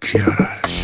کیارش.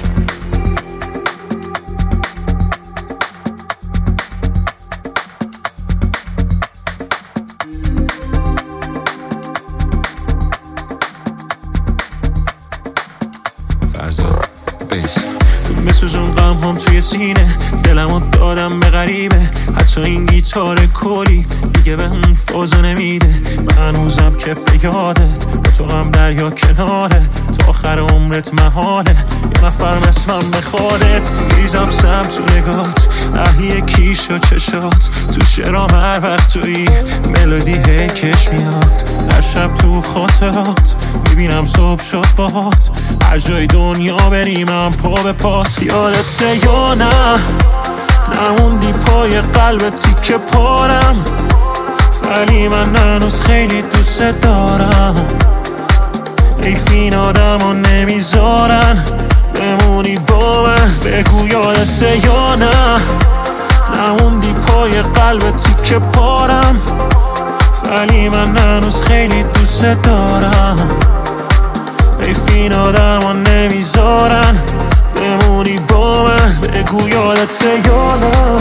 فرزاد بیس بسوزون غم هم توی سینه، دلمو دادم به غریبه. حتی این گیتار کلی دیگه به اون فازو نمیده. من هنوزم که به یادت با تو هم دریا کناره، تا آخر عمرت محاله یه نفر مثلم بخوادت. میریزم سمت تو نگات، اهلی کیش و چشات، تو شعرام هر وقت توی ملودی هی کش میاد. هر شب تو خاطرات میبینم صبح شد باهات، هر جای دنیا بریم من پا به پات. یادته یا نه نموندی پای قلب تیکه پارم، ولی من هنوز خیلی دوست دارم. حیف این آدم ها نمیذارن بمونی با من. بگو یادته یا نه نموندی پای قلب تیکه پارم، ولی من هنوز خیلی دوست دارم. حیف این آدم ها نمیذارن بمونی با من. بگو یادته یا نه.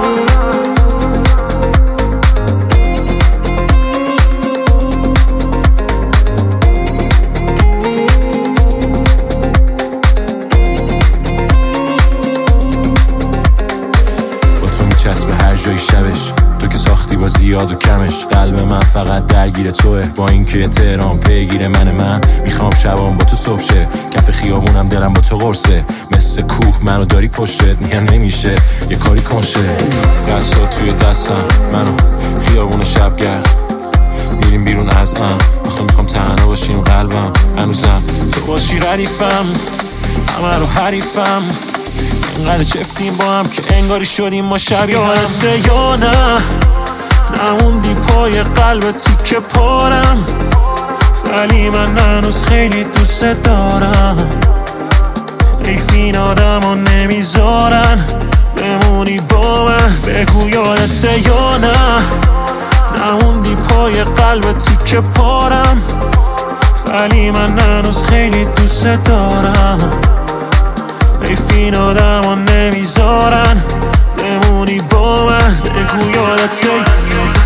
چسب هر جای شبش، تو که ساختی با زیاد و کمش. قلب من فقط درگیر توه، با اینکه تهران پیگیر من میخوام شبام با تو صبح شه. کف خیابونم دلم با تو قرصه، مثل کوه منو داری پشتت. میگن نمیشه یه کاری کنشه. دستا توی دستم منو خیابون شبگرد، میریم بیرون از آخه میخوام تنها باشیم. قلبم هنوزم تو باشی ردیفم، همه رو حریفم. اینقدر چفتیم با هم که انگاری شدیم ما شبیه. یادته یا نه نموندی پای قلب تیکه پارم، ولی من هنوز خیلی دوست دارم. حیف این آدم ها نمیذارن بمونی با من. بگو یادته یا نه نموندی پای قلب تیکه پارم، ولی من هنوز خیلی دوست دارم. حیف این آدم ها نمیذارن بمونی با من. بگو یادته